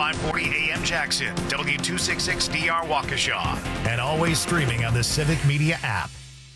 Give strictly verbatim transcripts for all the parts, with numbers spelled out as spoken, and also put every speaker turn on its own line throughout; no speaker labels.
five forty A M Jackson, W two sixty-six D R Waukesha, and always streaming on the Civic Media app.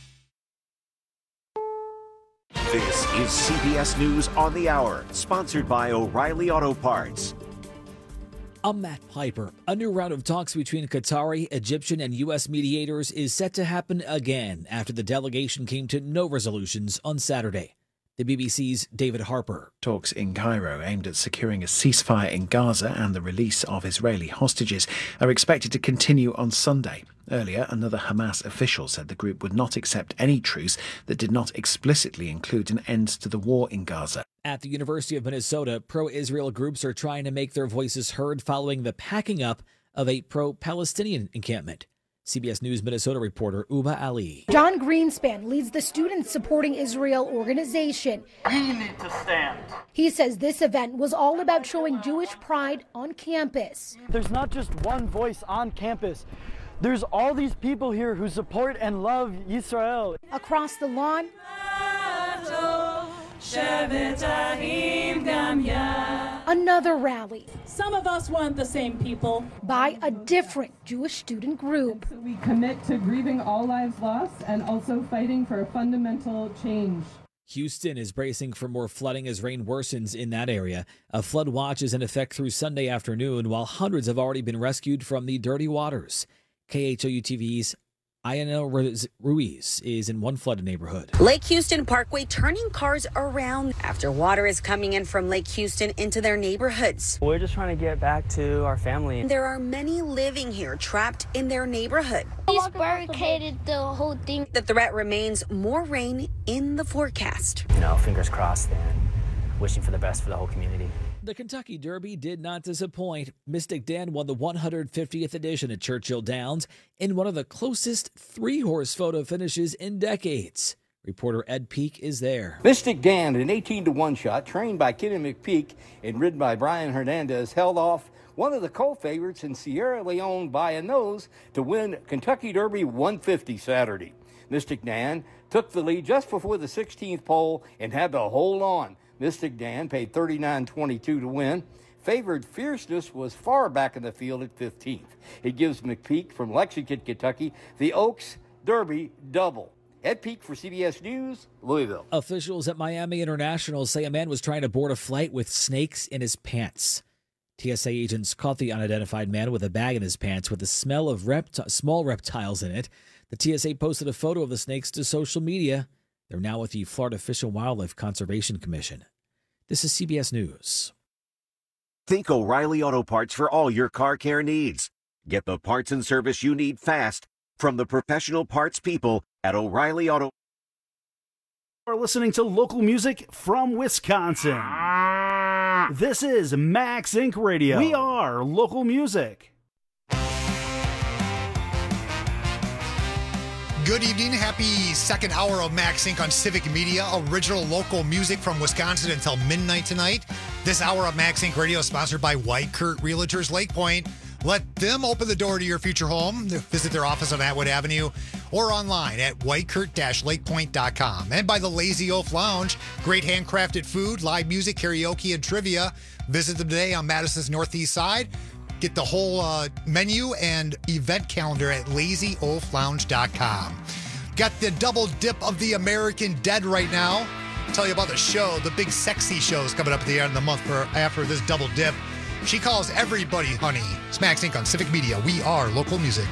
This is C B S News on the Hour, sponsored by O'Reilly Auto Parts.
I'm Matt Piper. A new round of talks between Qatari, Egyptian, and U S mediators is set to happen again after the delegation came to no resolutions on Saturday. The B B C's David Harper.
Talks in Cairo aimed at securing a ceasefire in Gaza and the release of Israeli hostages are expected to continue on Sunday. Earlier, another Hamas official said the group would not accept any truce that did not explicitly include an end to the war in Gaza.
At the University of Minnesota, pro-Israel groups are trying to make their voices heard following the packing up of a pro-Palestinian encampment. C B S News Minnesota reporter Uba Ali.
John Greenspan leads the Students Supporting Israel organization.
We need to stand.
He says this event was all about showing Jewish pride on campus.
There's not just one voice on campus. There's all these people here who support and love Israel.
Across the lawn, another rally.
Some of us want the same people.
By a different Jewish student group.
We commit to grieving all lives lost and also fighting for a fundamental change.
Houston is bracing for more flooding as rain worsens in that area. A flood watch is in effect through Sunday afternoon, while hundreds have already been rescued from the dirty waters. K H O U T V's Ayanel Ruiz is in one flooded neighborhood.
Lake Houston Parkway turning cars around after water is coming in from Lake Houston into their neighborhoods.
We're just trying to get back to our family.
There are many living here trapped in their neighborhood.
He's barricaded the whole thing.
The threat remains more rain in the forecast.
You know, fingers crossed and wishing for the best for the whole community.
The Kentucky Derby did not disappoint. Mystic Dan won the one hundred fiftieth edition at Churchill Downs in one of the closest three-horse photo finishes in decades. Reporter Ed Peak is there.
Mystic Dan, an eighteen to one shot, trained by Kenny McPeak and ridden by Brian Hernandez, held off one of the co-favorites in Sierra Leone by a nose to win Kentucky Derby one fifty Saturday. Mystic Dan took the lead just before the sixteenth pole and had to hold on. Mystic Dan paid thirty-nine twenty-two to win. Favored Fierceness was far back in the field at fifteenth. It gives McPeak from Lexington, Kentucky, the Oaks Derby double. Ed Peak for C B S News, Louisville.
Officials at Miami International say a man was trying to board a flight with snakes in his pants. T S A agents caught the unidentified man with a bag in his pants with the smell of repti- small reptiles in it. The T S A posted a photo of the snakes to social media. They're now with the Florida Fish and Wildlife Conservation Commission. This is C B S News.
Think O'Reilly Auto Parts for all your car care needs. Get the parts and service you need fast from the professional parts people at O'Reilly Auto.
We're listening to local music from Wisconsin. This is Max Inc Radio. We are local music.
Good evening. Happy second hour of Max Inc on Civic Media. Original local music from Wisconsin until midnight tonight. This hour of Max Inc Radio is sponsored by White Kurt Realtors Lake Point. Let them open the door to your future home. Visit their office on Atwood Avenue or online at white kurt dash lake point dot com. And by the Lazy Oaf Lounge. Great handcrafted food, live music, karaoke, and trivia. Visit them today on Madison's northeast side. Get the whole uh, menu and event calendar at lazy oaf lounge dot com. Got the double dip of the American Dead right now. Tell you about the show, the big sexy show is coming up at the end of the month for after this double dip. She calls everybody honey. It's Max Inc on Civic Media. We are local music.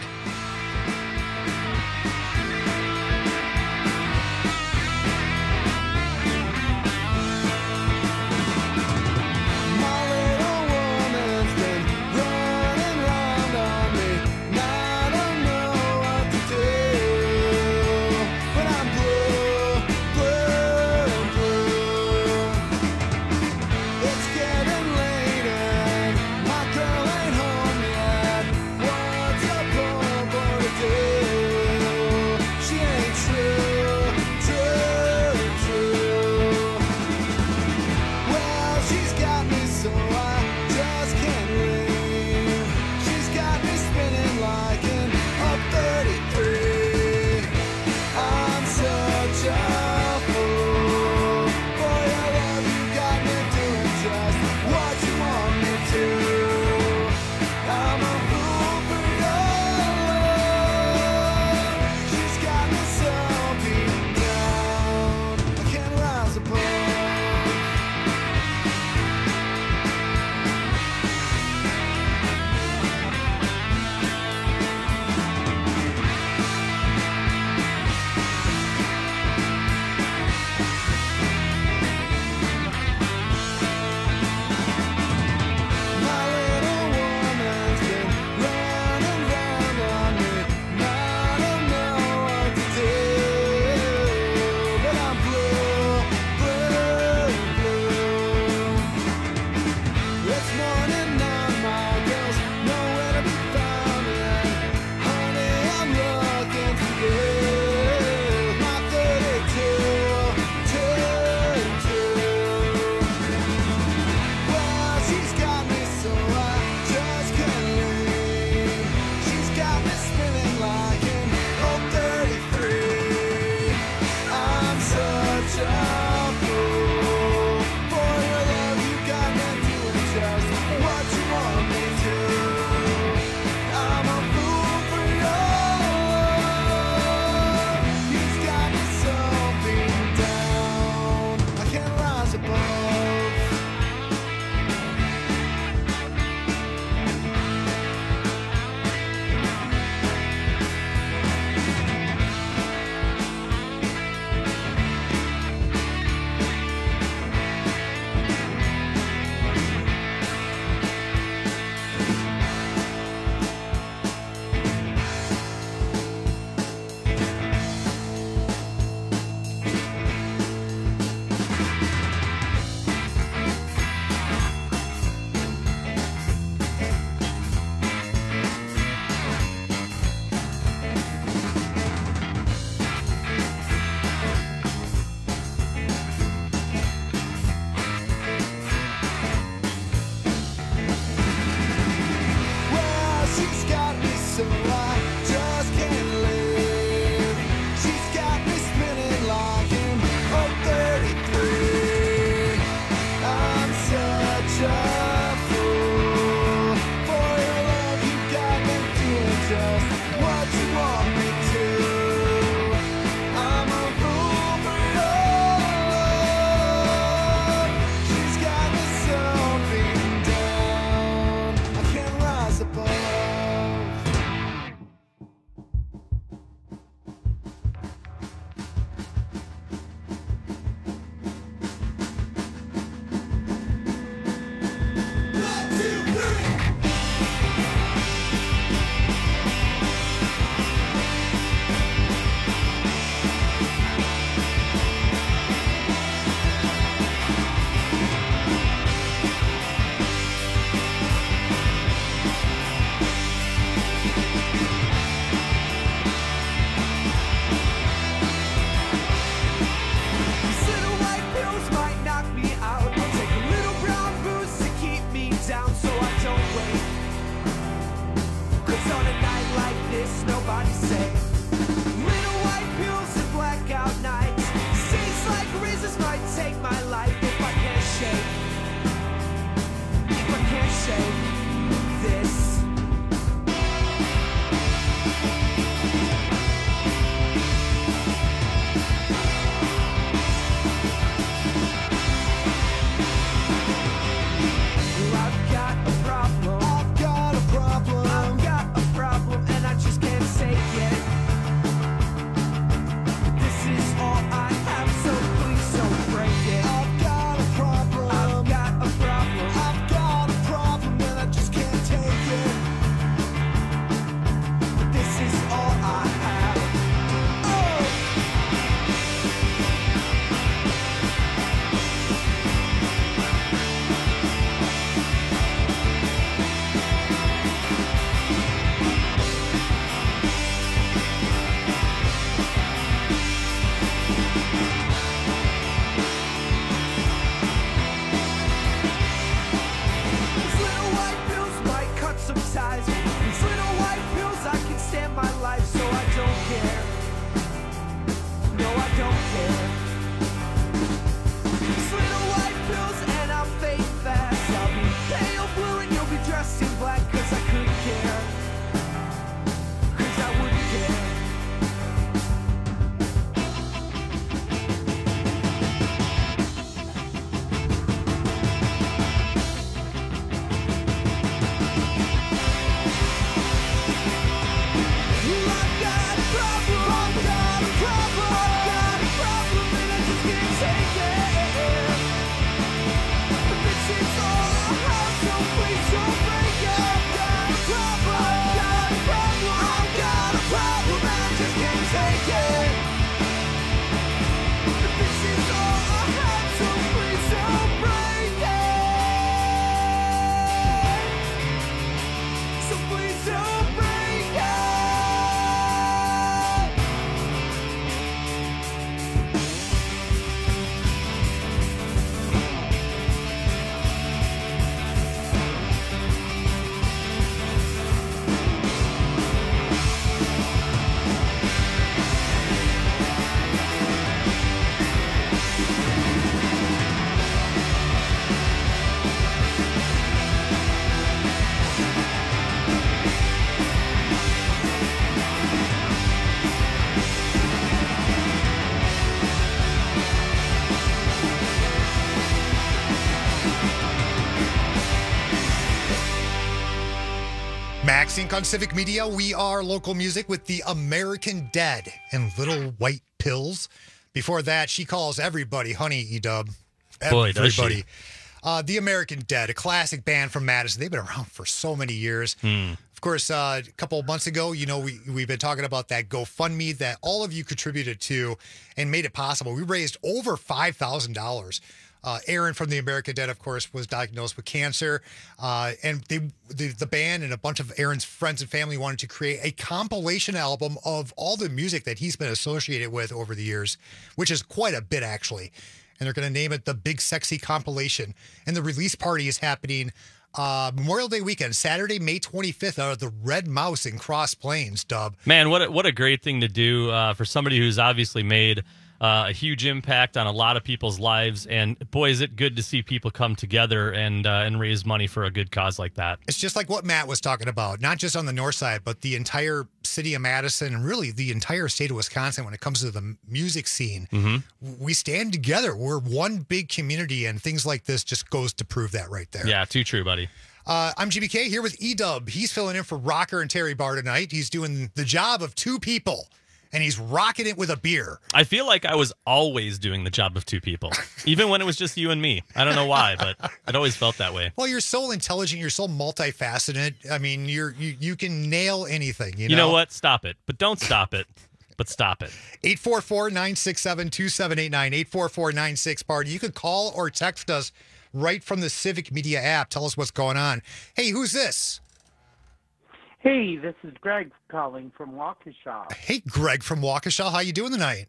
sometimes. These little white pills, I can stand my life, so I don't care. No, I don't care. These little white pills, and I'll fade fast. I'll be pale blue and you'll be dressed in black, cause I couldn't care. Cause I wouldn't care.
MaxInc on Civic Media. We are local music with the American Dead and Little White Pills. Before that, She Calls Everybody Honey, E-Dub.
Boy, does she.
Everybody. Uh, the American Dead, a classic band from Madison. They've been around for so many years.
Hmm.
Of course, uh, a couple of months ago, you know, we, we've been talking about that GoFundMe that all of you contributed to and made it possible. We raised over five thousand dollars. Uh, Aaron from the American Dead, of course, was diagnosed with cancer. Uh, and they, the, the band and a bunch of Aaron's friends and family wanted to create a compilation album of all the music that he's been associated with over the years, which is quite a bit, actually. And they're going to name it the Big Sexy Compilation. And the release party is happening uh, Memorial Day weekend, Saturday, May twenty-fifth, out of the Red Mouse in Cross Plains, Dub.
Man, what a, what a great thing to do uh, for somebody who's obviously made Uh, a huge impact on a lot of people's lives, and boy, is it good to see people come together and uh, and raise money for a good cause like that.
It's just like what Matt was talking about, not just on the north side, but the entire city of Madison and really the entire state of Wisconsin when it comes to the music scene.
Mm-hmm.
We stand together. We're one big community, and things like this just goes to prove that right there.
Yeah, too true, buddy.
Uh, I'm G B K here with E-Dub. He's filling in for Rocker and Terry Barr tonight. He's doing the job of two people. And he's rocking it with a beer.
I feel like I was always doing the job of two people, even when it was just you and me. I don't know why, but it always felt that way.
Well, you're so intelligent. You're so multifaceted. I mean, you're you, you can nail anything. You know?
You know what? Stop it. But don't stop it. But stop it.
eight four four, nine six seven, two seven eight nine, eight four four, nine six, party. You could call or text us right from the Civic Media app. Tell us what's going on. Hey, who's this?
Hey, this is Greg calling from Waukesha.
Hey, Greg from Waukesha. How you doing tonight?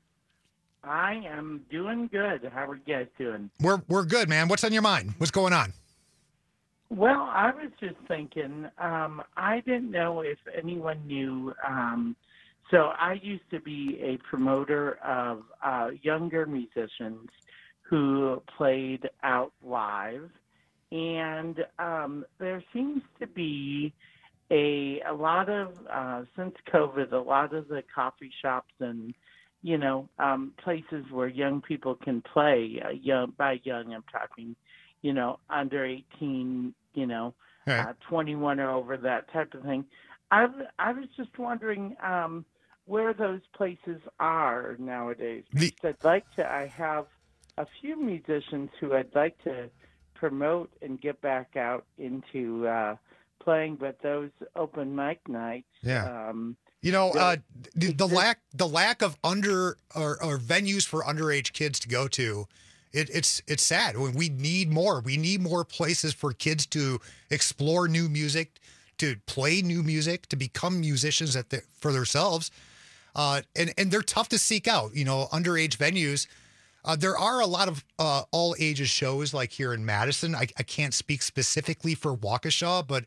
I am doing good. How are you guys doing?
We're we're good, man. What's on your mind? What's going on?
Well, I was just thinking, um, I didn't know if anyone knew. Um, so I used to be a promoter of uh, younger musicians who played out live. And um, there seems to be A, a lot of, uh, since COVID, a lot of the coffee shops and, you know, um, places where young people can play, uh, young, by young, I'm talking, you know, under eighteen, you know,
right.
uh, twenty-one or over, that type of thing. I, I was just wondering um, where those places are nowadays.
The-
I'd like to, I have a few musicians who I'd like to promote and get back out into uh, playing, but those open mic nights.
Yeah.
Um,
You know, uh, the, the lack the lack of under or, or venues for underage kids to go to, it, it's it's sad. We need more. We need more places for kids to explore new music, to play new music, to become musicians at the, for themselves. Uh, and and they're tough to seek out. You know, underage venues. Uh, there are a lot of uh, all ages shows like here in Madison. I, I can't speak specifically for Waukesha, but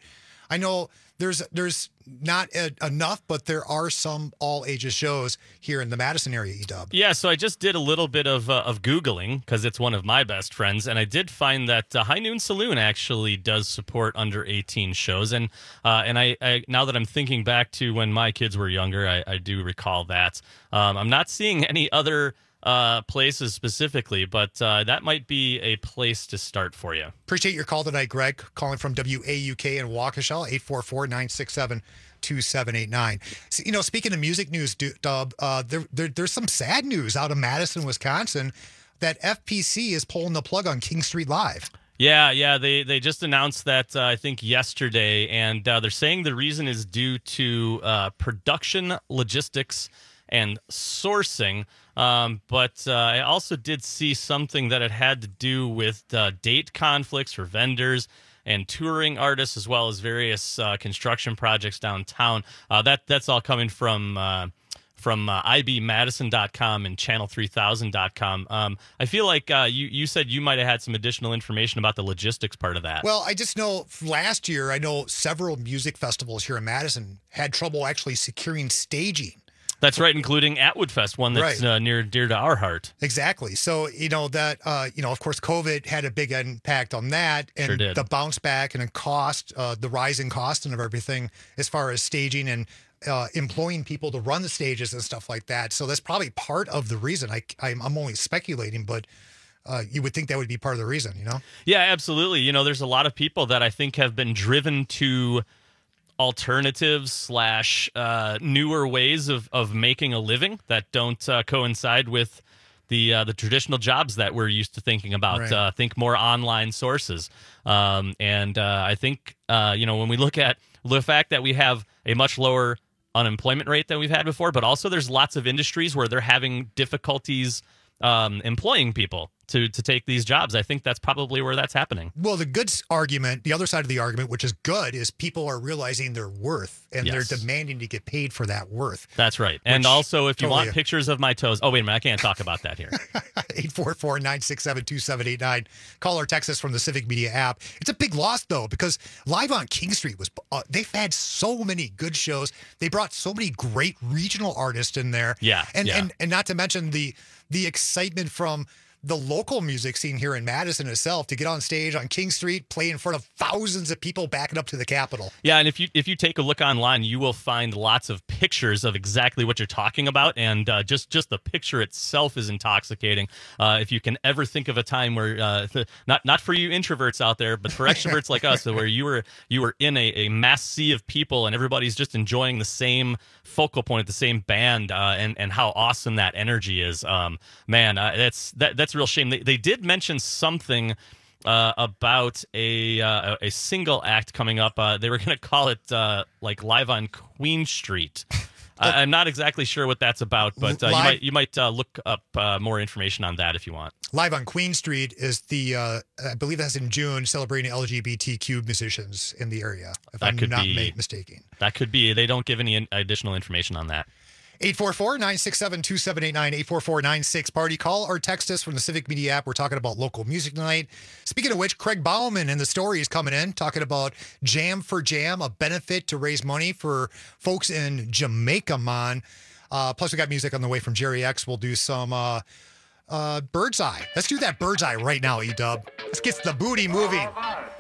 I know there's there's not a, enough, but there are some all ages shows here in the Madison area, E-Dub.
Yeah, so I just did a little bit of uh, of Googling because it's one of my best friends, and I did find that uh, High Noon Saloon actually does support under eighteen shows. And uh, and I, I now that I'm thinking back to when my kids were younger, I, I do recall that. Um, I'm not seeing any other uh, places specifically, but uh, that might be a place to start for you.
Appreciate your call tonight, Greg, calling from W A U K in Waukesha, eight four four, nine six seven, two seven eight nine. So, you know, speaking of music news, Dub, uh, there, there, there's some sad news out of Madison, Wisconsin, that F P C is pulling the plug on King Street Live.
Yeah, yeah, they they just announced that, uh, I think, yesterday, and uh, they're saying the reason is due to uh, production, logistics, and sourcing. Um, but uh, I also did see something that it had to do with uh, date conflicts for vendors and touring artists, as well as various uh, construction projects downtown. Uh, that that's all coming from uh, from uh, I B Madison dot com and channel three thousand dot com. Um, I feel like uh, you you said you might have had some additional information about the logistics part of that.
Well, I just know last year, I know several music festivals here in Madison had trouble actually securing staging.
That's right, including Atwood Fest, one that's
Right.
uh, near dear to our heart.
Exactly. So, you know, that, uh, you know, of course, COVID had a big impact on that. And
Sure did.
the bounce back and the cost, uh, the rise in cost and of everything as far as staging and uh, employing people to run the stages and stuff like that. So that's probably part of the reason. I, I'm, I'm only speculating, but uh, you would think that would be part of the reason, you know?
Yeah, absolutely. You know, there's a lot of people that I think have been driven to alternatives slash uh, newer ways of, of making a living that don't uh, coincide with the uh, the traditional jobs that we're used to thinking about.
Right.
Uh, think more online sources. Um, and uh, I think, uh, you know, when we look at the fact that we have a much lower unemployment rate than we've had before, but also there's lots of industries where they're having difficulties um, employing people to to take these jobs. I think that's probably where that's happening.
Well, the good s- argument, the other side of the argument, which is good, is people are realizing their worth and
Yes.
they're demanding to get paid for that worth.
That's right. And
Which
also, if you
totally-
want pictures of my toes, oh, wait a minute, I can't talk about that here.
eight four four, nine six seven, two seven eight nine. Call or text us from the Civic Media app. It's a big loss, though, because Live on King Street was, uh, they've had so many good shows. They brought so many great regional artists in there.
Yeah,
And,
yeah.
and, and not to mention the, the excitement from the local music scene here in Madison itself to get on stage on King Street, play in front of thousands of people backing up to the Capitol.
Yeah, and if you if you take a look online, you will find lots of pictures of exactly what you're talking about, and uh, just just the picture itself is intoxicating. Uh, if you can ever think of a time where uh, th- not not for you introverts out there, but for extroverts like us, where you were you were in a, a mass sea of people and everybody's just enjoying the same focal point, the same band, uh, and and how awesome that energy is. Um, man, uh, that's that that's a real shame. They they did mention something uh, about a uh, a single act coming up. Uh, they were going to call it uh, like Live on Queen Street. I, I'm not exactly sure what that's about, but uh, you
Live-
might you might uh, look up uh, more information on that if you want.
Live on Queen Street is the, uh, I believe that's in June, celebrating L G B T Q musicians in the area, if
That
I'm
could
not
be
ma- mistaken.
That could be. They don't give any in- additional information on that.
eight four four, nine six seven, two seven eight nine, eight four four, nine six party. Call or text us from the Civic Media app. We're talking about local music tonight. Speaking of which, Craig Bauman in the story is coming in, talking about Jam for Jam, a benefit to raise money for folks in Jamaica, man. Uh, plus, we got music on the way from Jerry X. We'll do some uh, uh, Bird's Eye. Let's do that Bird's Eye right now, E-Dub. Let's get the booty moving.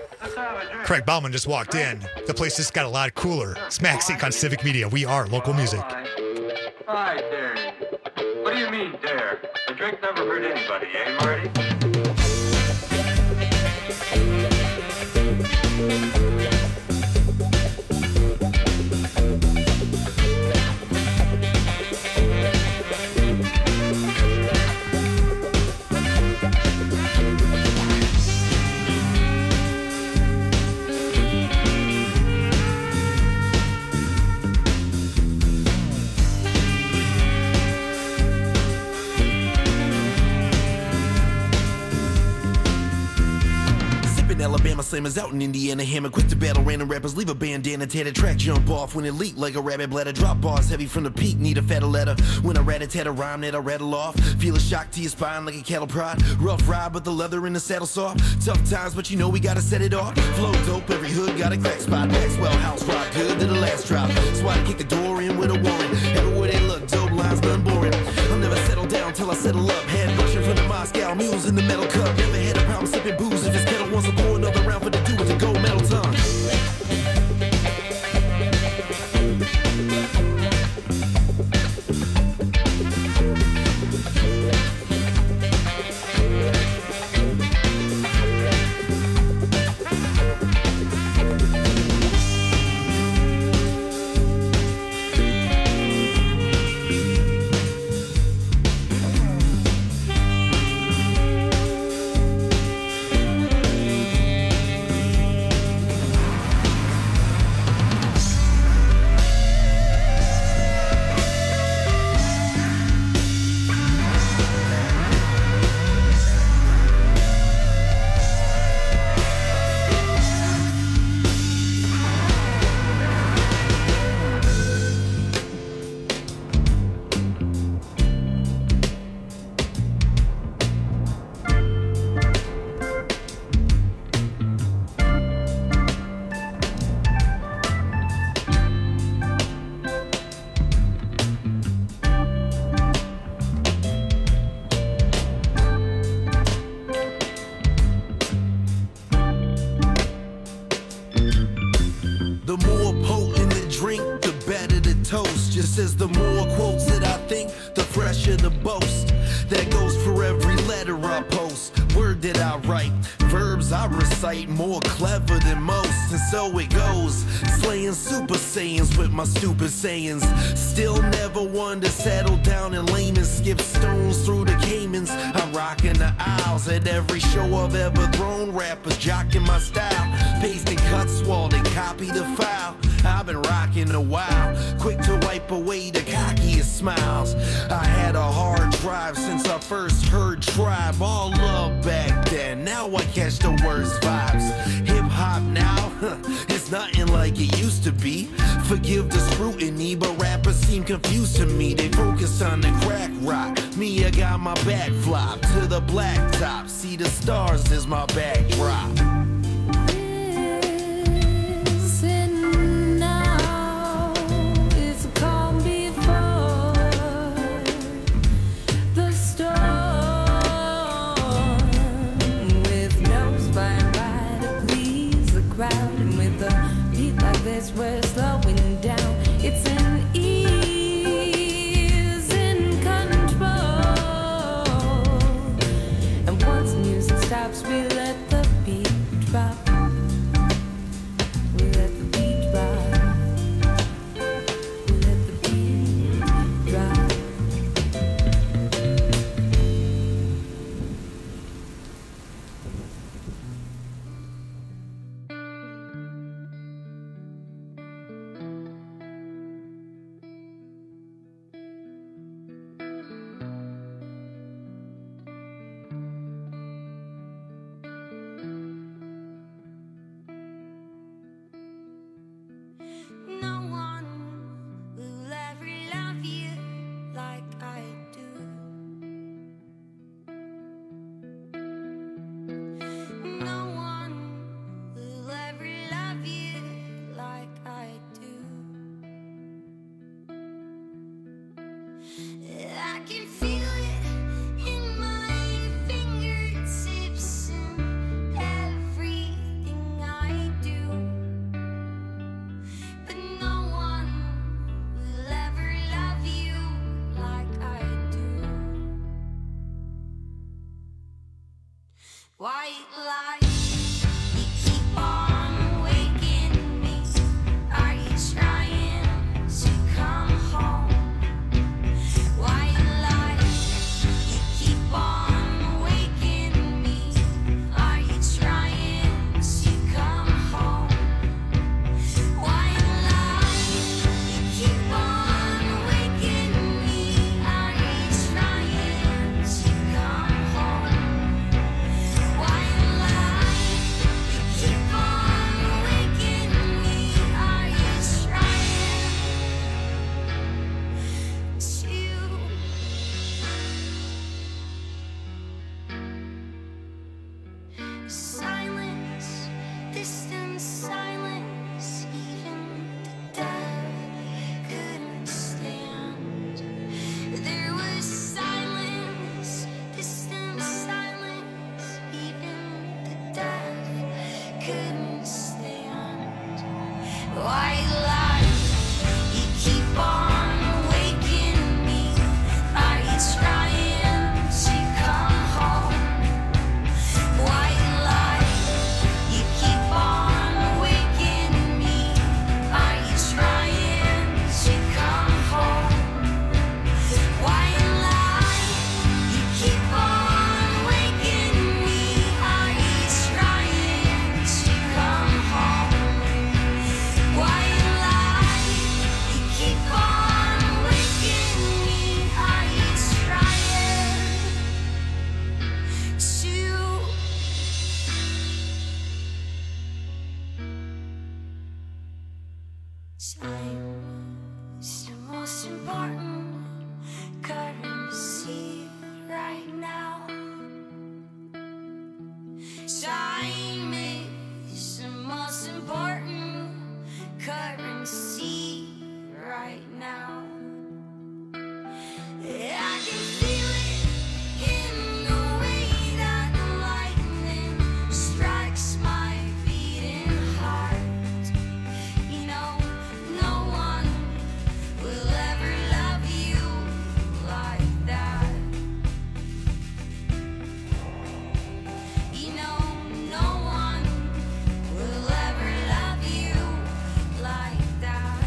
Craig Bauman just walked in. The place just got a lot cooler. Smack Sync on Civic Media. We are local music.
Hi, dare you. What do you mean, dare? A drink never hurt anybody, eh, Marty?
slammers out in Indiana, hammer quick to battle random rappers, leave a bandana, tear the track, jump off when it leak like a rabbit bladder, drop bars heavy from the peak, need a fatter letter, when I rat-a-tat a rhyme that I rattle off, feel a shock to your spine like a cattle prod, rough ride but the leather in the saddle soft, tough times but you know we gotta set it off, flow dope, every hood got a crack spot, Maxwell house rock good to the last drop, so I kick the door in with a warrant, everywhere they look, dope lines none boring, I'll never settle down till I settle up, head rushing from the Moscow mules in the metal cup, never had a problem sipping booze, if his kettle wants to pour another round for the dude with the gold medal tongue. Says the more quotes that I think, the fresher the boast. That goes for every letter I post. Word that I write, verbs I recite, more clever than most. And so it goes, slaying super saiyans with my stupid sayings. Still never one to settle down in lane and skip stones through the Caymans. I'm rocking the aisles at every show I've ever thrown. Rappers jocking my style, pasting cuts while they copy the file. I've been rocking a while, quick to wipe away the cockiest smiles. I had a hard drive since I first heard Tribe. All love back then, now I catch the worst vibes. Hip hop now, huh, it's nothing like it used to be. Forgive the scrutiny, but rappers seem confused to me. They focus on the crack rock, me I got my back flop to the blacktop. See the stars as my backdrop.
We're slowing down. It's an ease in control. And once the music stops, we let the beat drop. We let the beat drop. We let the beat drop. Time is the most important currency right now. Time is the most important currency right now. I can feel it in the way that the lightning strikes my beating heart. You know, no one will ever love you like that. You know, no one will ever love you like that.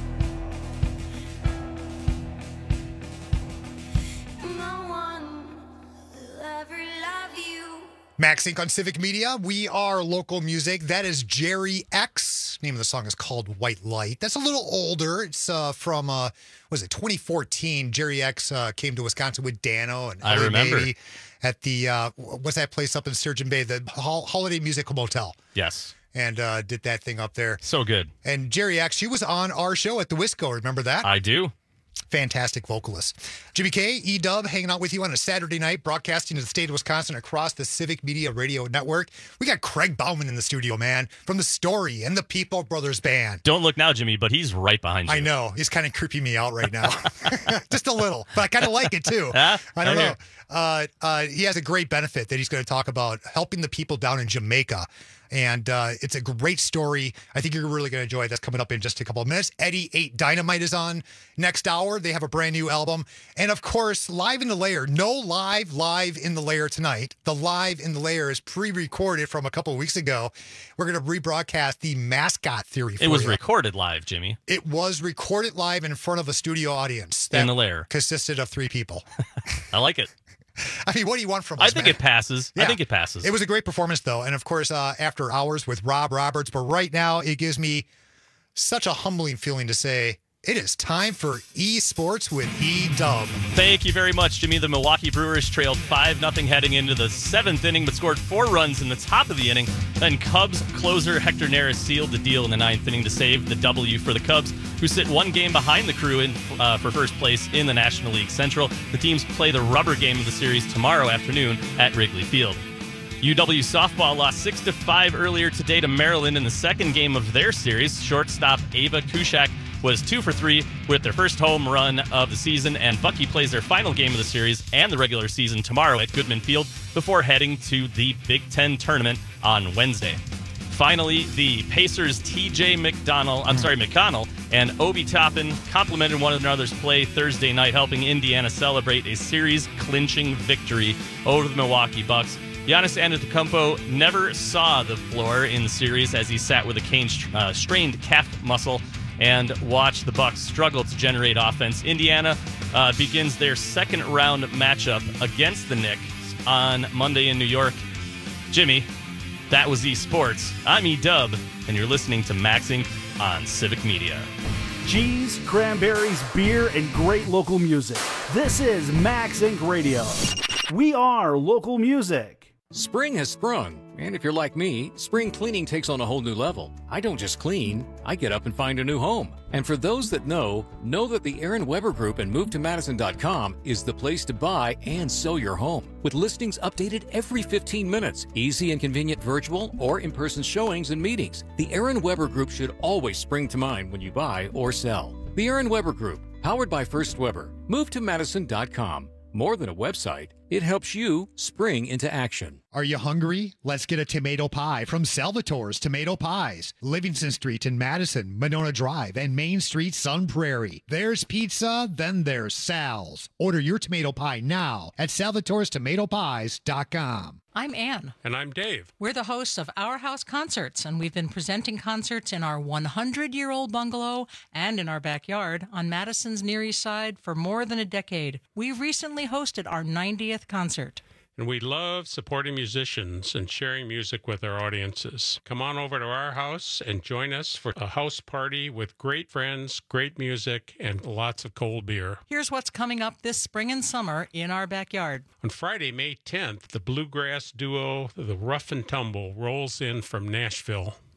No one will ever love you.
MaxInc on Civic Media. We are local music. That is Jerry X. Name of the song is called White Light. That's a little older. It's uh, from, uh, was it twenty fourteen? Jerry X uh, came to Wisconsin with Dano and
I
Ellie
remember.
Baby at the, uh, what's that place up in Sturgeon Bay? The Hol- Holiday Musical Motel.
Yes.
And uh, did that thing up there.
So good.
And Jerry X, she was on our show at the Wisco. Remember that?
I do.
Fantastic vocalist. Jimmy K, E-Dub, hanging out with you on a Saturday night, broadcasting to the state of Wisconsin across the Civic Media Radio Network. We got Craig Bauman in the studio, man, from The Story and the People Brothers Band.
Don't look now, Jimmy, but he's right behind you.
I know. He's kind of creeping me out right now. Just a little. But I kind of like it, too.
Yeah?
I don't
I
know.
hear.
Uh, uh, he has a great benefit that he's going to talk about, helping the people down in Jamaica. And uh, it's a great story. I think you're really going to enjoy it. That's coming up in just a couple of minutes. Eddie eight Dynamite is on next hour. They have a brand new album. And of course, Live in the Lair. No live, live in the Lair tonight. The Live in the Lair is pre-recorded from a couple of weeks ago. We're going to rebroadcast the Mascot Theory for
It was
you.
recorded live, Jimmy.
It was recorded live in front of a studio audience.
In the Lair.
Consisted of three people.
I like it.
I mean, what do you want from us,
I think
man?
it passes. I
Yeah.
think it passes.
It was a great performance, though. And of course, uh, After Hours with Rob Roberts. But right now, it gives me such a humbling feeling to say it is time for eSports with E-Dub.
Thank you very much, Jimmy. The Milwaukee Brewers trailed five nothing heading into the seventh inning, but scored four runs in the top of the inning. Then Cubs closer Hector Neris sealed the deal in the ninth inning to save the W for the Cubs, who sit one game behind the Crew in, uh, for first place in the National League Central. The teams play the rubber game of the series tomorrow afternoon at Wrigley Field. U W softball lost six to five earlier today to Maryland in the second game of their series. Shortstop Ava Kushak was two for three with their first home run of the season, and Bucky plays their final game of the series and the regular season tomorrow at Goodman Field before heading to the Big Ten tournament on Wednesday. Finally, the Pacers' T J McDonald, I'm sorry, McConnell and Obi Toppin complimented one another's play Thursday night, helping Indiana celebrate a series-clinching victory over the Milwaukee Bucks. Giannis Antetokounmpo never saw the floor in the series as he sat with a cane, uh, strained calf muscle and watched the Bucks struggle to generate offense. Indiana uh, begins their second-round matchup against the Knicks on Monday in New York. Jimmy, that was eSports. I'm E-Dub, and you're listening to MaxInc on Civic Media.
Cheese, cranberries, beer, and great local music. This is MaxInc Radio. We are local music.
Spring has sprung, and if you're like me, spring cleaning takes on a whole new level. I don't just clean, I get up and find a new home. And for those that know, know that the Aaron Weber Group and Move to Madison dot com is the place to buy and sell your home. With listings updated every fifteen minutes, easy and convenient virtual or in-person showings and meetings, the Aaron Weber Group should always spring to mind when you buy or sell. The Aaron Weber Group, powered by First Weber. Move to Madison dot com. More than a website, it helps you spring into action.
Are you hungry? Let's get a tomato pie from Salvatore's Tomato Pies. Livingston Street in Madison, Monona Drive, and Main Street, Sun Prairie. There's pizza, then there's Sal's. Order your tomato pie now at salvatores tomato pies dot com.
I'm Ann.
And I'm Dave.
We're the hosts of Our House Concerts, and we've been presenting concerts in our hundred-year-old bungalow and in our backyard on Madison's Near East Side for more than a decade. We recently hosted our ninetieth concert.
And we love supporting musicians and sharing music with our audiences. Come on over to our house and join us for a house party with great friends, great music, and lots of cold beer.
Here's what's coming up this spring and summer in our backyard.
On Friday, May tenth, the bluegrass duo, The Rough and Tumble, rolls in from Nashville.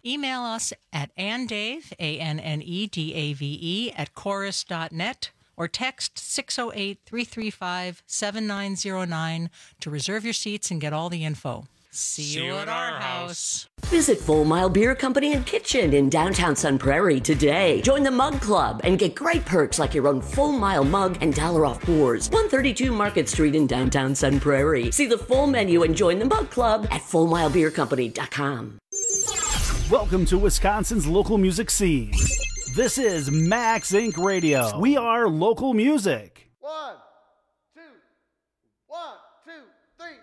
Email us at annedave, A N N E D A V E, at chorus dot net, or text six oh eight, three three five, seven nine oh nine to reserve your seats and get all the info. See,
See
you at our house.
Visit Full Mile Beer Company and Kitchen in downtown Sun Prairie today. Join the Mug Club and get great perks like your own Full Mile mug and dollar off pours. one thirty-two Market Street in downtown Sun Prairie. See the full menu and join the Mug Club at full mile beer company dot com.
Welcome to Wisconsin's local music scene. This is Max Inc Radio. We are local music.
One, two, one, two, three.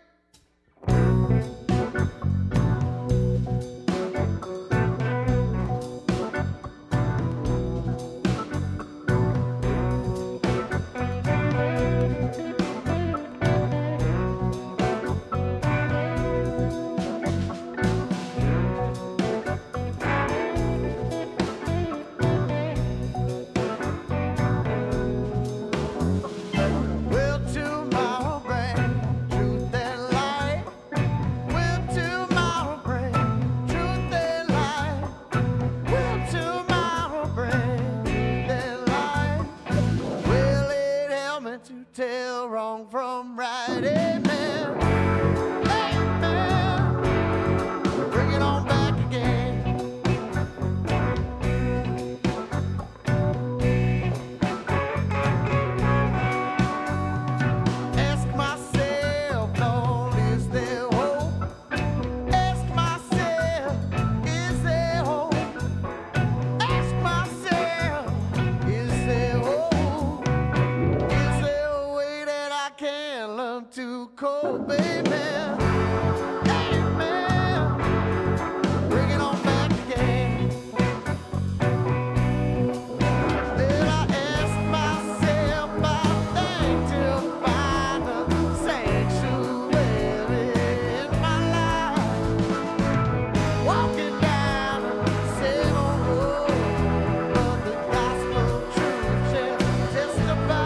Well, tomorrow brings truth and light. Will tomorrow bring truth and light? Will tomorrow bring truth and light? Will it help me to tell wrong from right? Amen. Amen. Bring it on back again. Ask myself, Lord, is there hope? Ask myself, is there hope? Ask myself, is there hope? Is there a way that I can learn to cope? Amen. Amen. Bring it on back again. Then I ask myself, I think to find a sanctuary in my life. Walking down the same old road, but the gospel truth shall testify.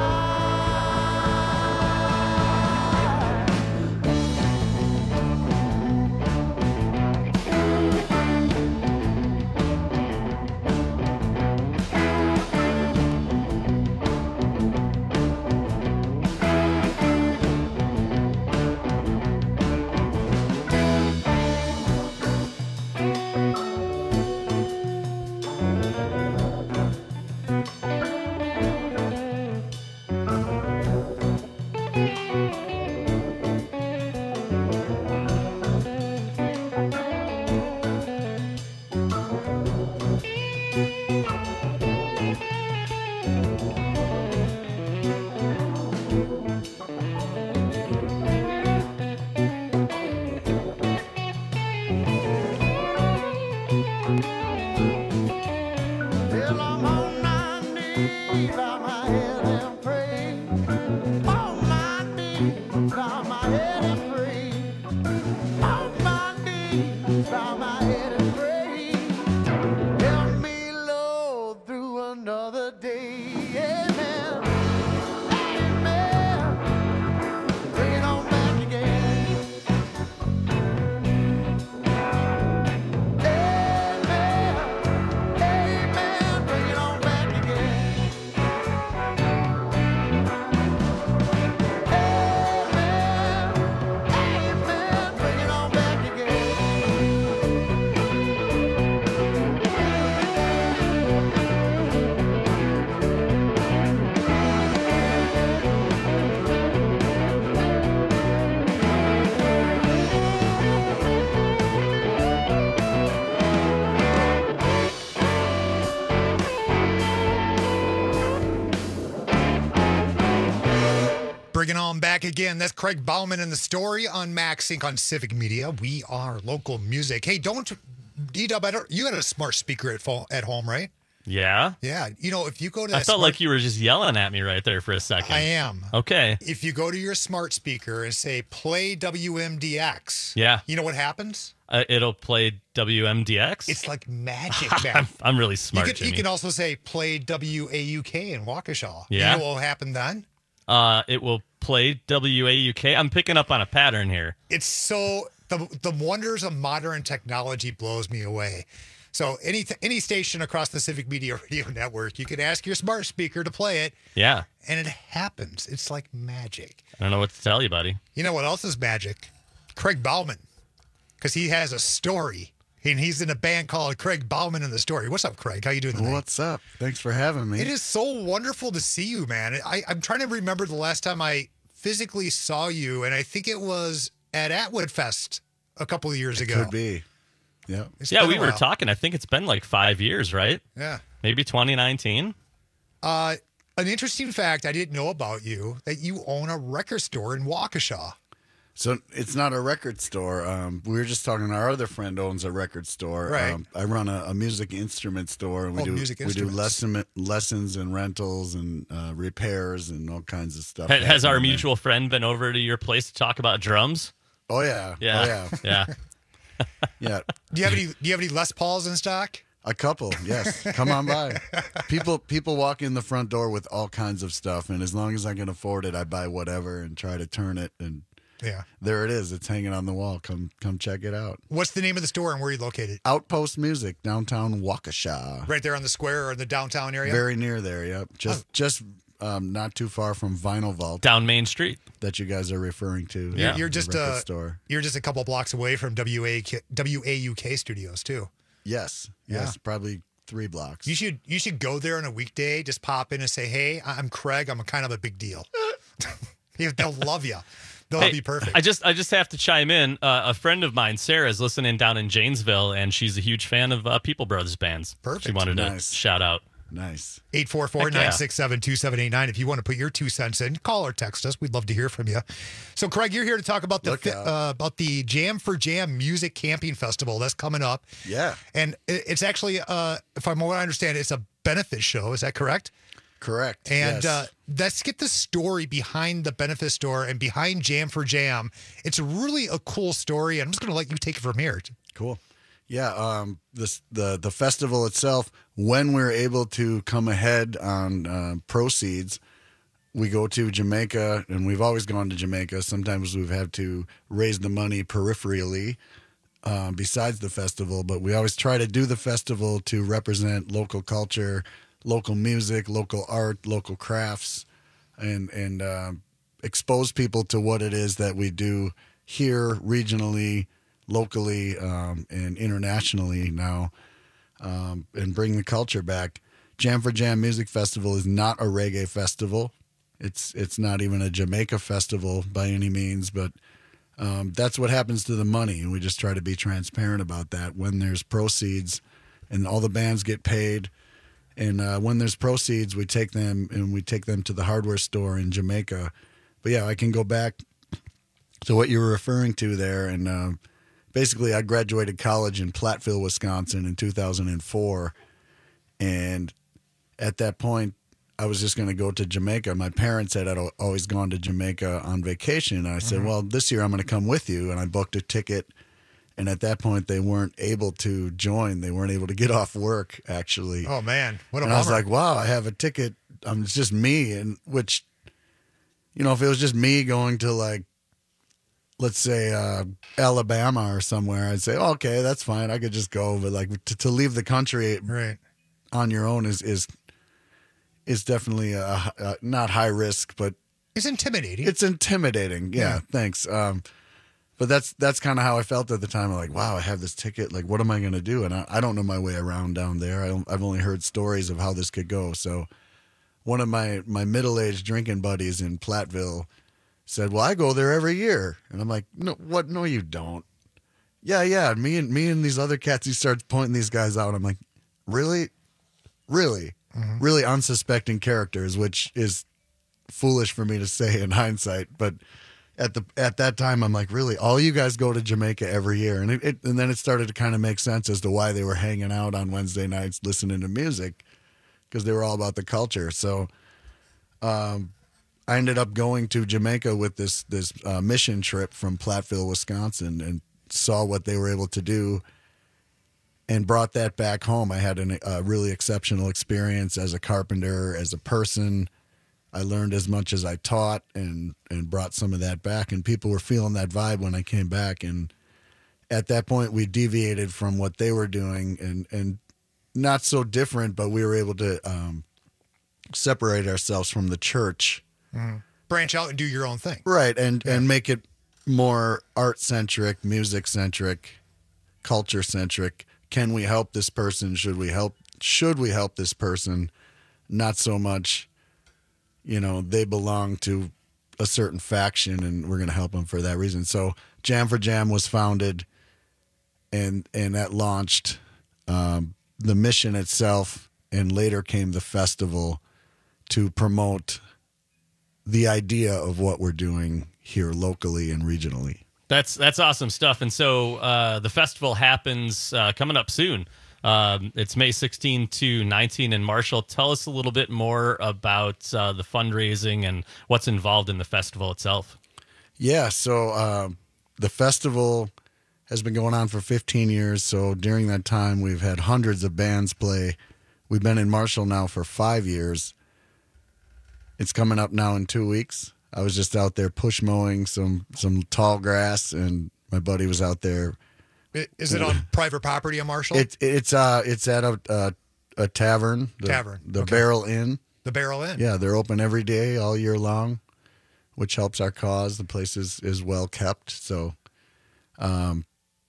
Till I'm on my knees, bow my head and pray. On my knees, bow my head and pray. On my knees, bow my head and pray. Help me, Lord, through another day. Amen. Amen. Bring it on back again. Amen. Amen. Bring it on back again. Amen. Amen. Bring it on back again.
Bringing on back again. That's Craig Bauman in the story on Max Inc on Civic Media. We are local music. Hey, don't D-Dub, I don't, you got a smart speaker at, fo- at home, right?
Yeah.
Yeah. You know, if you go to that
I felt
smart-
like you were just yelling at me right there for a second.
I am.
Okay.
If you go to your smart speaker and say play W M D X,
Yeah.
you know what happens?
Uh, it'll play W M D X.
It's like magic, man.
I'm, I'm really smart,
you, can, you
Jimmy.
can also say play W A U K in Waukesha.
Yeah.
You know what will happen then?
Uh, it will play W A U K. I'm picking up on a pattern here.
It's so the the wonders of modern technology blows me away. So any any station across the Civic Media Radio Network, you can ask your smart speaker to play it,
Yeah.
and it happens. It's like magic.
I don't know what to tell you, buddy.
You know what else is magic? Craig Bauman, because he has a story, and he's in a band called Craig Bauman and the Story. What's up, Craig? How you doing tonight?
What's up? Thanks for having me.
It is so wonderful to see you, man. I, I'm trying to remember the last time I physically saw you, and I think it was at Atwood Fest a couple of years
It
ago.
could be. Yeah.
It's
yeah,
been
we
a
were
while.
talking. I think it's been like five years, right?
Yeah.
Maybe twenty nineteen.
Uh, an interesting fact I didn't know about you, that you own a record store in Waukesha.
So it's not a record store. Um, we were just talking. Our other friend owns a record store.
Right.
Um, I run a, a music instrument store, and we
Oh,
do
music
we do
instruments.
lesson, lessons and rentals and uh, repairs and all kinds of stuff.
Ha- Has our
happening there.
mutual friend been over to your place to talk about drums?
Oh yeah.
Yeah.
Oh yeah.
Yeah.
Yeah.
Do you have any? Do you have any Les Pauls in stock?
A couple, yes. Come on by. People people walk in the front door with all kinds of stuff, and as long as I can afford it, I buy whatever and try to turn it. And
Yeah.
there it is. It's hanging on the wall. Come come check it out.
What's the name of the store and where are you located?
Outpost Music, downtown Waukesha.
Right there on the square or in the downtown area?
Very near there. Yep. Just just um, not too far from Vinyl Vault
Down Main Street.
that you guys are referring to.
You're, you're
the
just
record
uh,
store.
you're just a couple blocks away from W A K, W A U K Studios too.
Yes.
Yeah.
Yes. Probably three blocks.
You should you should go there on a weekday. Just pop in and say, "Hey, I'm Craig. I'm a kind of a big deal." They'll love you. They'll
Hey,
be perfect.
I just I just have to chime in. Uh, a friend of mine, Sarah, is listening down in Janesville, and she's a huge fan of uh, People Brothers bands.
Perfect.
She wanted
Nice.
to shout out.
Nice.
eight four four, nine six seven, two seven eight nine. If you want to put your two cents in, call or text us. We'd love to hear from you. So, Craig, you're here to talk about the
Look
fi-
out.
uh, about the Jam for Jam Music Camping Festival that's coming up.
Yeah.
And it- it's actually, uh, if I'm what I understand, it's a benefit show. Is that correct?
Correct.
And
yes.
uh, let's get the story behind the benefit store and behind Jam for Jam. It's really a cool story. I'm just going to let you take it from here.
Cool. Yeah, um, this the the festival itself. When we're able to come ahead on uh, proceeds, we go to Jamaica, and we've always gone to Jamaica. Sometimes we've had to raise the money peripherally, uh, besides the festival. But we always try to do the festival to represent local culture, local music, local art, local crafts, and and uh, expose people to what it is that we do here regionally, locally, um, and internationally now, um, and bring the culture back. Jam for Jam Music Festival is not a reggae festival. It's it's not even a Jamaica festival by any means, but um, that's what happens to the money, and we just try to be transparent about that. When there's proceeds, and all the bands get paid, and uh, when there's proceeds, we take them and we take them to the hardware store in Jamaica. But yeah, I can go back to what you were referring to there, and uh, basically, I graduated college in Platteville, Wisconsin in two thousand four. And at that point, I was just going to go to Jamaica. My parents had al- always gone to Jamaica on vacation. And I said, well, this year I'm going to come with you. And I booked a ticket. And at that point, they weren't able to join. They weren't able to get off work, actually.
Oh, man. What a
and I was
bummer.
like, wow, I have a ticket. Um, it's just me. And which, you know, if it was just me going to, like, let's say uh, Alabama or somewhere, I'd say, oh, okay, that's fine. I could just go. But like to, to leave the country
right.
on your own is is is definitely a, a, not high risk, but
it's intimidating.
It's intimidating. Yeah,
Yeah.
thanks. Um, but that's that's kind of how I felt at the time. I'm like, wow, I have this ticket. Like, what am I going to do? And I, I don't know my way around down there. I don't, I've only heard stories of how this could go. So one of my, my middle-aged drinking buddies in Platteville said, well, I go there every year. And I'm like, no, what? No, you don't. Yeah, yeah. Me and me and these other cats, he starts pointing these guys out. I'm like, really? Really?
Mm-hmm.
Really unsuspecting characters, which is foolish for me to say in hindsight. But at the at that time, I'm like, really? All you guys go to Jamaica every year? And it, it and then it started to kind of make sense as to why they were hanging out on Wednesday nights listening to music, because they were all about the culture. So um, I ended up going to Jamaica with this this uh, mission trip from Platteville, Wisconsin, and saw what they were able to do and brought that back home. I had an, a really exceptional experience as a carpenter, as a person. I learned as much as I taught, and and brought some of that back. And people were feeling that vibe when I came back, and at that point, we deviated from what they were doing, and and not so different, but we were able to um, separate ourselves from the church,
Mhm. Branch out and do your own thing.
right, and and make it more art centric, music centric, culture centric. Can we help this person? Should we help? Should we help this person? Not so much, you know, they belong to a certain faction and we're going to help them for that reason. So Jam for Jam was founded and and that launched um, the mission itself, and later came the festival to promote the idea of what we're doing here locally and regionally.
That's that's awesome stuff. And so uh, the festival happens uh, coming up soon. Um, it's May sixteenth to nineteenth in Marshall. Tell us a little bit more about uh, the fundraising and what's involved in the festival itself.
Yeah, so um, the festival has been going on for fifteen years. So during that time, we've had hundreds of bands play. We've been in Marshall now for five years. It's coming up now in two weeks. I was just out there push mowing some some tall grass, and my buddy was out there.
I- Is it on private property in Marshall?
It's it's uh it's at a a, a tavern, the,
Tavern,
the
okay.
Barrel Inn.
The Barrel Inn.
Yeah, they're open every day, all year long, which helps our cause. The place is, is well kept, so. Um,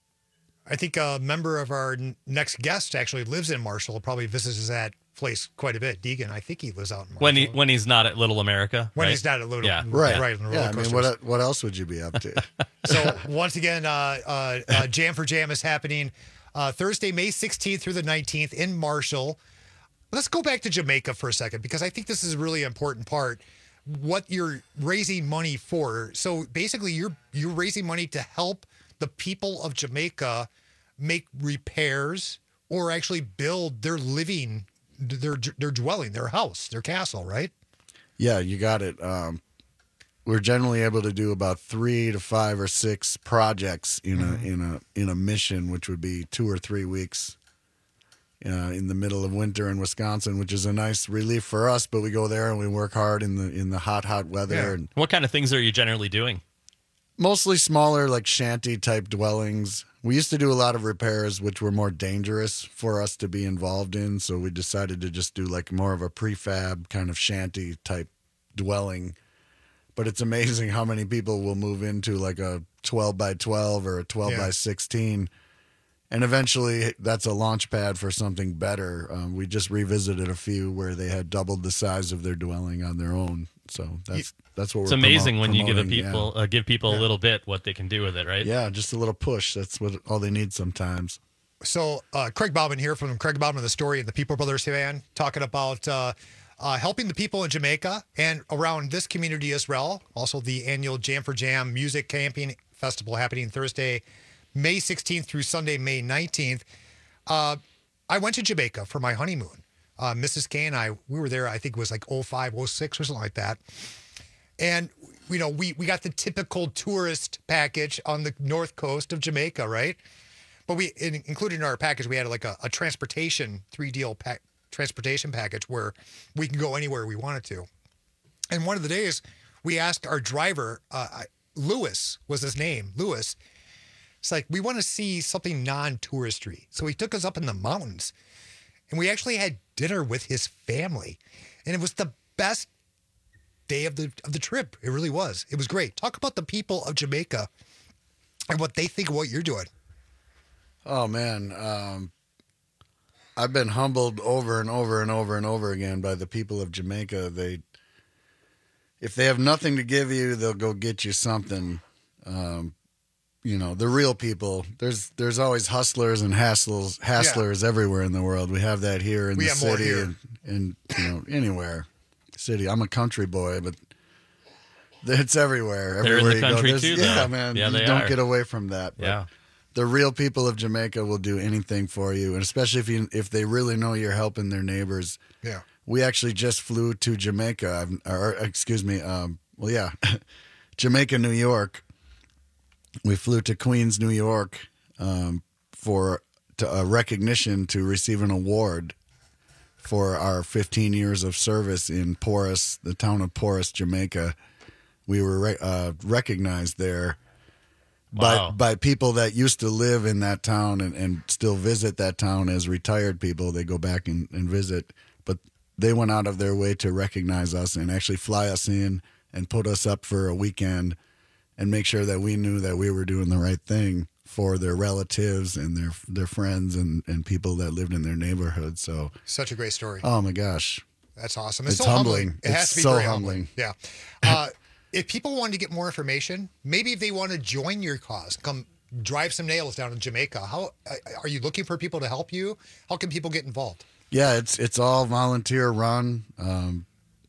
I think a member of our n- next guest actually lives in Marshall. Probably visits that place quite a bit. Deegan, I think he lives out in Marshall.
When he when he's not at Little America.
When
right?
he's not at Little-
yeah.
right,
right, on the
yeah.
roller
I mean,
coasters.
what what else would you be up to?
So once again, uh, uh, uh, Jam for Jam is happening uh, Thursday, May sixteenth through the nineteenth in Marshall. Let's go back to Jamaica for a second, because I think this is a really important part. What you're raising money for. So basically, you're you're raising money to help the people of Jamaica make repairs or actually build their living, their their dwelling, their house, their castle, right?
Yeah, you got it. Um, we're generally able to do about three to five or six projects in a in a in a mission, which would be two or three weeks uh, in the middle of winter in Wisconsin, which is a nice relief for us. But we go there and we work hard in the in the hot hot weather.
Yeah.
And
What kind of things are you generally doing?
mostly smaller, like shanty type dwellings. We used to do a lot of repairs, which were more dangerous for us to be involved in. So we decided to just do like more of a prefab kind of shanty type dwelling. But it's amazing how many people will move into like a twelve by twelve or a twelve
Yeah.
by sixteen. And eventually that's a launch pad for something better. Um, we just revisited a few where they had doubled the size of their dwelling on their own. So that's that's what
It's
we're
amazing
promo-
when you give a
promoting, yeah.
people uh, give people
Yeah.
a little bit what they can do with it, right?
Yeah, just a little push. That's what all they need sometimes.
So uh, Craig Bauman here from Craig Bauman of the Story and the People Brothers Band, talking about uh, uh, helping the people in Jamaica and around this community as well. Also, the annual Jam for Jam Music Camping Festival happening Thursday, May sixteenth through Sunday, May nineteenth. Uh, I went to Jamaica for my honeymoon. Uh, Missus Kay and I, we were there, I think it was like oh five, oh six or something like that. And, you know, we, we got the typical tourist package on the north coast of Jamaica, right? But we, in, included in our package, we had like a, a transportation, three deal pack, transportation package where we can go anywhere we wanted to. And one of the days, we asked our driver, uh, I- Lewis was his name, Lewis. It's like, we want to see something non-touristy. So he took us up in the mountains, and we actually had dinner with his family. And it was the best day of the of the trip. It really was. It was great. Talk about the people of Jamaica and what they think of what you're doing.
Oh man, um, I've been humbled over and over and over and over again by the people of Jamaica. They, if they have nothing to give you, they'll go get you something. Um, you know, the real people. There's there's always hustlers and hassles, hasslers everywhere in the world. We have that here in
We
the
have more
city
here.
and, and you know anywhere. City. I'm a country boy, but it's everywhere.
They're in
Everywhere
the
you go,
country
there's-
too,
Yeah,
though.
man.
Yeah,
you
they
don't
are.
get away from that. But
Yeah.
the real people of Jamaica will do anything for you, and especially if you if they really know you're helping their neighbors.
Yeah.
We actually just flew to Jamaica, I've- or excuse me, um, well, yeah, Jamaica, New York. We flew to Queens, New York, um, for to, a recognition to receive an award for our fifteen years of service in Porus, the town of Porus, Jamaica. We were re- uh, recognized there
Wow.
by by people that used to live in that town and, and still visit that town as retired people. They go back and, and visit, but they went out of their way to recognize us and actually fly us in and put us up for a weekend and make sure that we knew that we were doing the right thing for their relatives and their their friends and, and people that lived in their neighborhood. So
Such a great story.
oh my gosh,
That's awesome. It's,
it's
so
humbling.
humbling. It has
It's
to be
so
very
humbling.
Yeah. Uh, if people wanted to get more information, maybe if they want to join your cause, come drive some nails down in Jamaica. How uh, are you looking for people to help you? How can people get involved?
Yeah, it's it's all volunteer run. Um,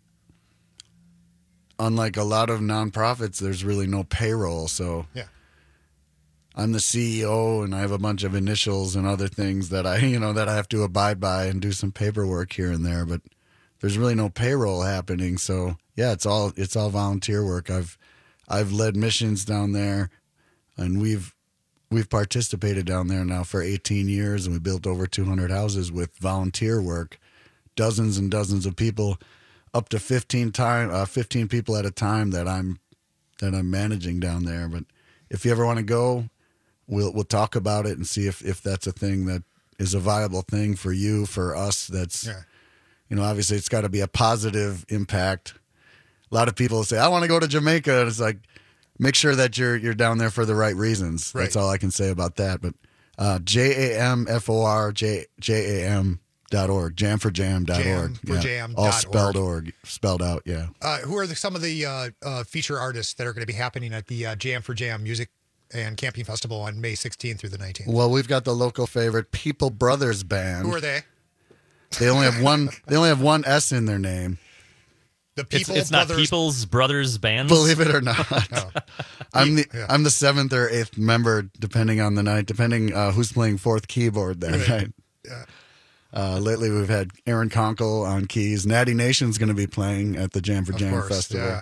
unlike a lot of nonprofits, there's really no payroll. So
Yeah.
I'm the C E O, and I have a bunch of initials and other things that I, you know, that I have to abide by and do some paperwork here and there. But there's really no payroll happening. So yeah, it's all it's all volunteer work. I've I've led missions down there, and we've we've participated down there now for eighteen years, and we built over two hundred houses with volunteer work, dozens and dozens of people, up to fifteen time uh, fifteen people at a time that I'm that I'm managing down there. But if you ever want to go, we'll we'll talk about it and see if, if that's a thing that is a viable thing for you, for us. That's
Yeah.
you know, obviously it's got to be a positive impact. A lot of people say, I want to go to Jamaica. And it's like, make sure that you're you're down there for the right reasons.
Right.
That's all I can say about that. But uh, J A M F O R J J A M dot org, jam for jam dot org.
Jam for jam
all
dot
spelled org, spelled out, yeah.
Uh, who are the, some of the uh, uh, feature artists that are going to be happening at the uh, Jam for Jam Music and Camping Festival on May sixteenth through the nineteenth?
Well, we've got the local favorite People Brothers Band.
Who are they?
They only have one. They only have one S in their name.
The
It's,
People
it's not
Brothers.
People's Brothers Bands.
Believe it or not,
Oh.
I'm the
Yeah.
I'm the seventh or eighth member, depending on the night, depending uh, who's playing fourth keyboard that
Right.
night.
Yeah.
Uh, lately, we've had Aaron Conkle on keys. Natty Nation's going to be playing at the Jam for
Of
Jam
course,
Festival.
yeah.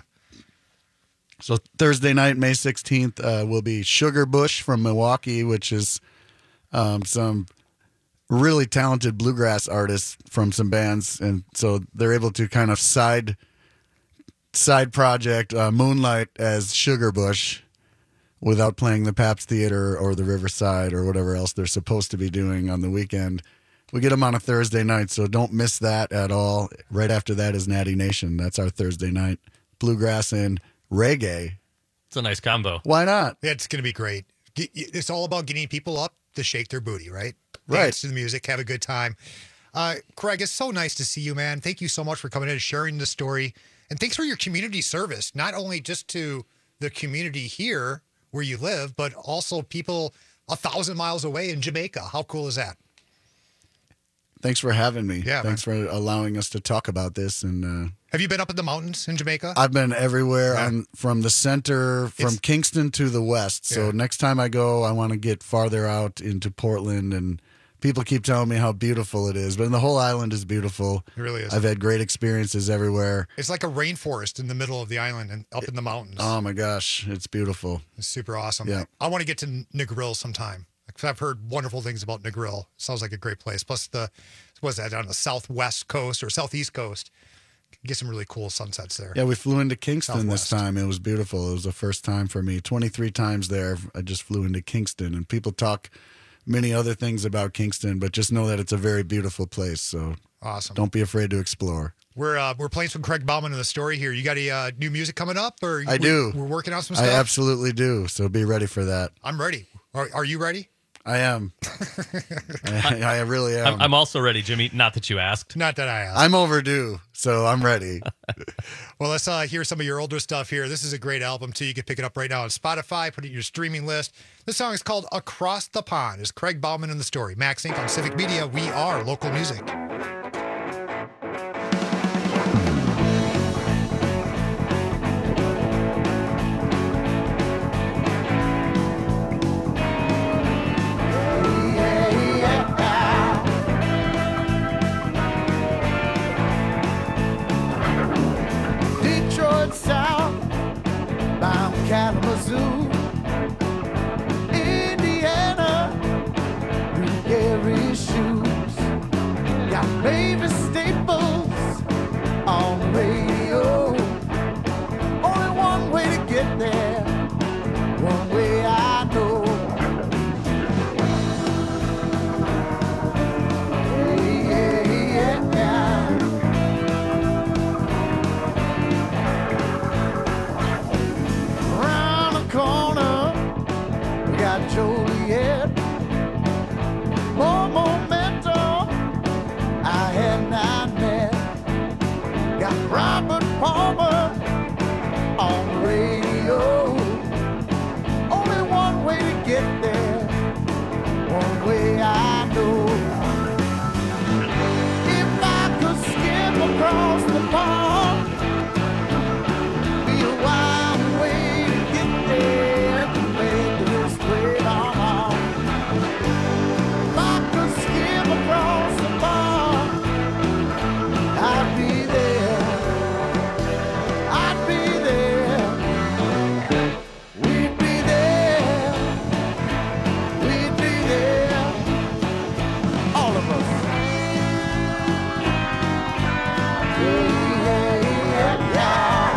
So Thursday night, May sixteenth, uh, will be Sugar Bush from Milwaukee, which is um, some really talented bluegrass artists from some bands, and so they're able to kind of side side project uh, moonlight as Sugar Bush without playing the Pabst Theater or the Riverside or whatever else they're supposed to be doing on the weekend. We get them on a Thursday night, so don't miss that at all. Right after that is Natty Nation. That's our Thursday night. Bluegrass and reggae.
It's a nice combo.
Why not?
Yeah, it's going to be great. Get- It's all about getting people up to shake their booty, right?
Right.
Dance to the music, have a good time. Uh, Craig, it's so nice to see you, man. Thank you so much for coming in and sharing the story. And thanks for your community service, not only just to the community here where you live, but also people a thousand miles away in Jamaica. How cool is that?
Thanks for having me.
Yeah,
Thanks for allowing us to talk about this. And uh,
Have you been up in the mountains in Jamaica?
I've been everywhere
Yeah.
on from the center, from
It's-
Kingston to the west. So
Yeah.
next time I go, I want to get farther out into Portland. And people keep telling me how beautiful it is, but the whole island is beautiful.
It really is.
I've had great experiences everywhere.
It's like a rainforest in the middle of the island and up in the mountains.
Oh my gosh, it's beautiful.
It's super awesome.
Yeah.
I want to get to Negril sometime. 'Cause I've heard wonderful things about Negril. Sounds like a great place. Plus the, what is that, on the southwest coast or southeast coast? Get some really cool sunsets there.
Yeah, we flew into Kingston
Southwest.
this time. It was beautiful. It was the first time for me. twenty-three times there, I just flew into Kingston. And people talk many other things about Kingston, but just know that it's a very beautiful place. So
Awesome.
don't be afraid to explore.
We're uh, we're playing some Craig Bauman in the story here. You got any uh, new music coming up? Or
I
we-
do.
We're working on some
I
stuff.
absolutely do. So be ready for that.
I'm ready. Are, are you ready?
I am. I, I really am.
I'm, I'm also ready, Jimmy. Not that you asked.
Not that I asked.
I'm overdue, so I'm ready.
Well, let's uh, hear some of your older stuff here. This is a great album, too. You can pick it up right now on Spotify, put it in your streaming list. This song is called Across the Pond. It's Craig Bauman in the story. Max Inc on Civic Media. We are local music.
Detroit South, bound Kalamazoo, Indiana, New Gary shoes, got Mavis Staples on the radio. Only one way to get there, one way I know. Got Robert Palmer on the radio. Only one way to get there, one way I know. If I could skim across the pond, be a wild way to get there, to make this way on. If I could skim across the pond, I'd be there, I'd be there, we'd be there, we'd be there, all of us. Yeah, yeah, yeah.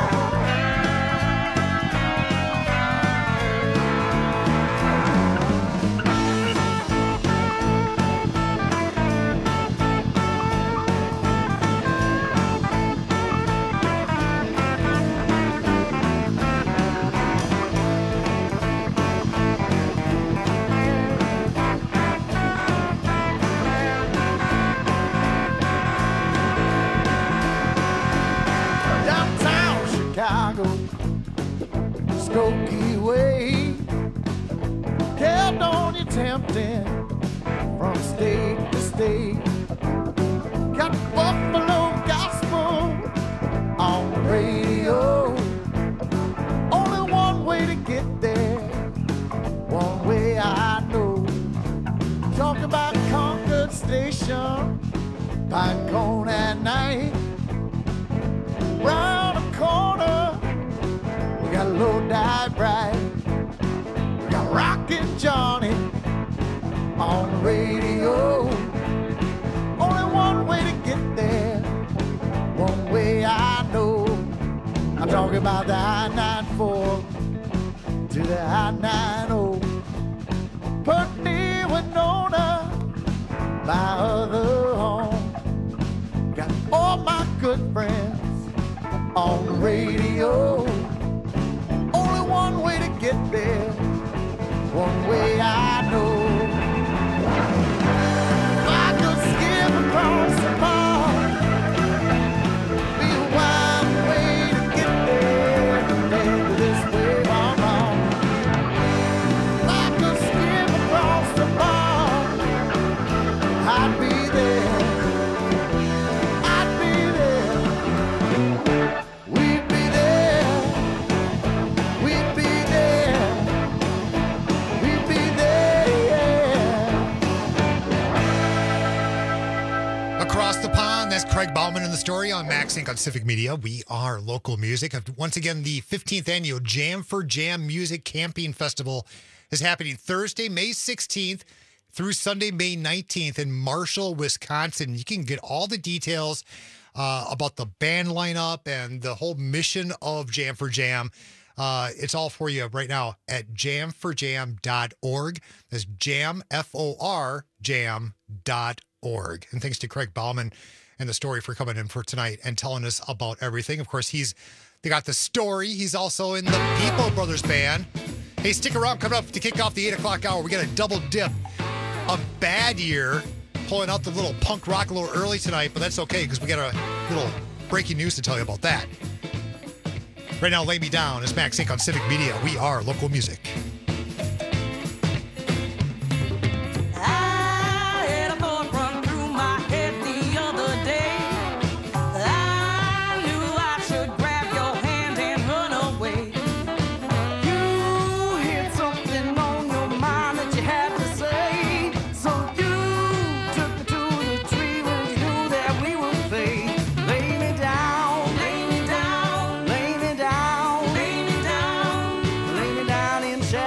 Downtown Chicago, Skokie Way, Caledonia tempting from state to state. Got Buffalo Gospel on the radio. Only one way to get there, one way I know. Talk about Concord Station, Pinecone at night. Round the corner, we got Low Dive Bright. We got Rockin' Johnny on the radio. Only one way to get there, one way I know. I'm talking about the I ninety-four to the I ninety. Putney, Winona, my other home. Got all my good friends on the radio. Only one way to get there, one way I know. If I could skim across the pond, be a wild way to get there, maybe this way I'm wrong. If I could skim across the pond, I'd be there, I'd be there. We'd be there, we'd be there, we'd be there.
Across the pond, that's Craig Bauman in the story on Max Inc on Civic Media. We are local music. Once again, the fifteenth annual Jam for Jam Music Camping Festival is happening Thursday, May sixteenth through Sunday, May nineteenth in Marshall, Wisconsin. You can get all the details uh, about the band lineup and the whole mission of Jam for Jam. Uh, it's all for you right now at jam for jam dot org. That's jam, F O R, jam dot org. And thanks to Craig Bauman and the story for coming in for tonight and telling us about everything. Of course, he's they got the story. He's also in the People Brothers Band. Hey, stick around. Coming up to kick off the eight o'clock hour, we got a double dip of Bad Year, pulling out the little punk rock a little early tonight, but that's okay because we got a little breaking news to tell you about that. Right now, Lay Me Down is Max Inc on Civic Media. We are local music.
I had a thought run through my head the other day. I knew I should grab your hand and run away. You had something on your mind that you had to say. So you took me to the tree when you knew that we would play. Lay me down, lay me down, lay me down, lay me down, lay me down in shadow.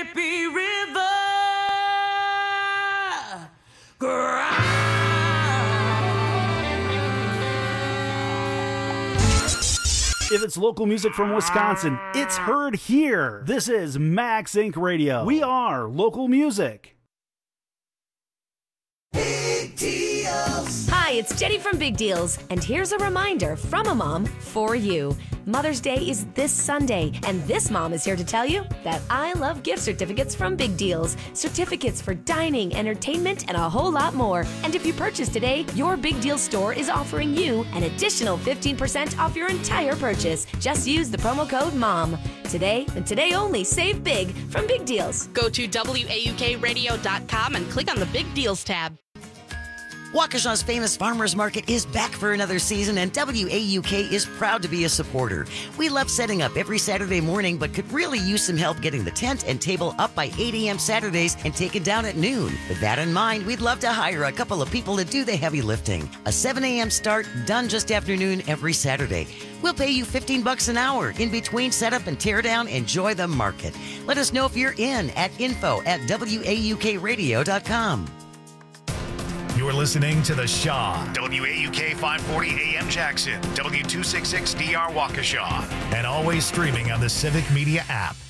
Mississippi River.
If it's local music from Wisconsin, it's heard here. This is Max Inc Radio. We are local music.
Big Deals. Hi, it's Jenny from Big Deals, and here's a reminder from a mom for you. Mother's Day is this Sunday, and this mom is here to tell you that I love gift certificates from Big Deals. Certificates for dining, entertainment, and a whole lot more. And if you purchase today, your Big Deal store is offering you an additional fifteen percent off your entire purchase. Just use the promo code MOM. Today, and today only, save big from Big Deals.
Go to W A U K radio dot com and click on the Big Deals tab.
Waukesha's famous farmers market is back for another season, and W A U K is proud to be a supporter. We love setting up every Saturday morning, but could really use some help getting the tent and table up by eight a.m. Saturdays and taken down at noon. With that in mind, we'd love to hire a couple of people to do the heavy lifting. A seven a.m. start, done just after noon every Saturday. We'll pay you fifteen bucks an hour. In between setup and tear down, enjoy the market. Let us know if you're in at info at W A U K radio dot com.
You're listening to The Shaw, W A U K five forty A M Jackson, W two sixty-six D R Waukesha, and always streaming on the Civic Media app.